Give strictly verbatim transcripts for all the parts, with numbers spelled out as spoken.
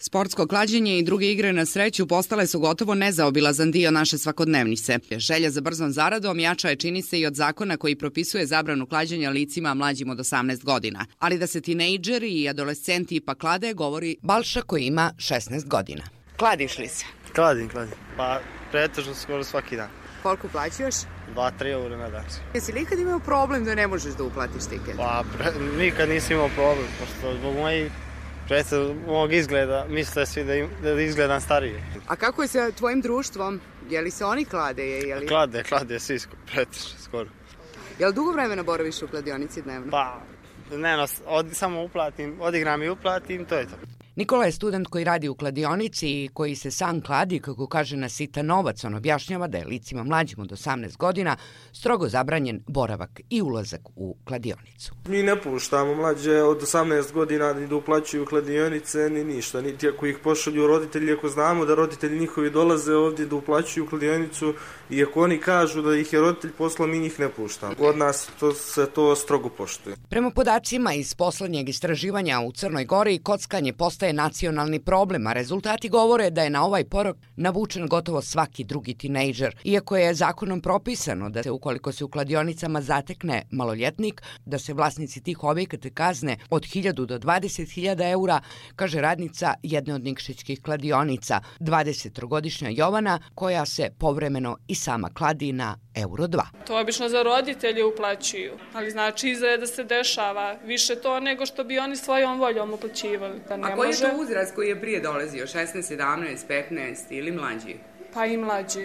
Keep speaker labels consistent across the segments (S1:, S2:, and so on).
S1: Sportsko klađenje i druge igre na sreću postale su gotovo nezaobilazan dio naše svakodnevnice. Želja za brzom zaradom jača je, čini se, i od zakona koji propisuje zabranu klađenja licima mlađim od osamnaest godina. Ali da se tinejdžeri i adolescenti ipak klade, govori Balša koji ima šesnaest godina. Kladiš li se?
S2: Kladim, kladim. Pa pretežno skoro svaki dan.
S1: Koliko plaćaš?
S2: Dva, tri eura na dan.
S1: Jesi li ikad imao problem da ne možeš da uplatiš tiket?
S2: Pa pre, nikad nisam imao problem, pošto zbog mojih Predsed mog izgleda, misle svi da, im, da izgledam starije.
S1: A kako je sa tvojim društvom? Je li se oni klade? Je li...
S2: Klade, klade svi pretežno skoro.
S1: Je li dugo vremena boraviš u kladionici dnevno?
S2: Pa, ne, no, od, samo uplatim, odigram i uplatim, to je to.
S1: Nikola je student koji radi u kladionici i koji se sam kladi, kako kaže, na sitan novac. On objašnjava da je licima mlađim od osamnaest godina strogo zabranjen boravak i ulazak u kladionicu.
S3: Mi ne puštamo mlađe od osamnaest godina ni da uplaćuju kladionice, ni ništa. Niti ako ih pošalju roditelji, ako znamo da roditelji njihovi dolaze ovdje da uplaćuju kladionicu i ako oni kažu da ih je roditelj poslao, mi njih ne puštamo. Od nas to, se to strogo poštuje.
S1: Prema podacima iz poslednjeg istraživanja u Crnoj Gori, kockanje postaje nacionalni problem, a rezultati govore da je na ovaj porok navučen gotovo svaki drugi tinejdžer. Iako je zakonom propisano da se ukoliko se u kladionicama zatekne maloljetnik, da se vlasnici tih objekata kazne od hiljadu do dvadeset hiljada eura, kaže radnica jedne od nikšićkih kladionica, dvadesettrogodišnja Jovana, koja se povremeno i sama kladi na euro dva.
S4: To obično za roditelje uplaćuju, ali znači izreda se dešava više to nego što bi oni svojom voljom uplaćivali. Da ne
S1: A koji
S4: može...
S1: je to uzrast koji je prije dolazio? šesnaest, sedamnaest, petnaest ili mlađi?
S4: Pa i mlađi.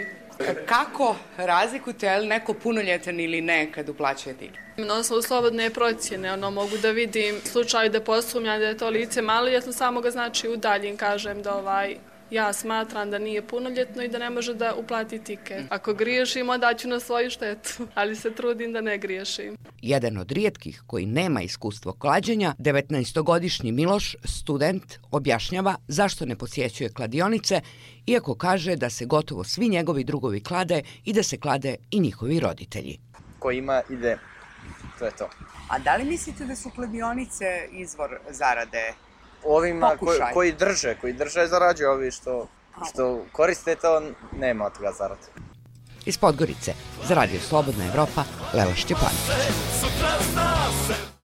S1: Kako razlikujete, je li neko punoljetan ili ne kad uplaćuje tiket?
S4: Na osnovu slobodne procjene, ono, mogu da vidim slučaju da posumnjam da je to lice maloljetno, samo ga znači udaljim, kažem da ovaj... Ja smatram da nije punoljetno i da ne može da uplati tiket. Ako griješim, onda ću na svoju štetu, ali se trudim da ne griješim.
S1: Jedan od rijetkih koji nema iskustvo klađenja, devetnaestogodišnji Miloš, student, objašnjava zašto ne posjećuje kladionice, iako kaže da se gotovo svi njegovi drugovi klade i da se klade i njihovi roditelji.
S5: Ko ima, ide. To je to.
S1: A da li mislite da su kladionice izvor zarade?
S5: Ovima koji, koji drže, koji drže zarađuju, ovi što, što koriste to, nema od toga zarade.
S1: Iz Podgorice, za Radio Slobodna Evropa, Lela Šćepanović.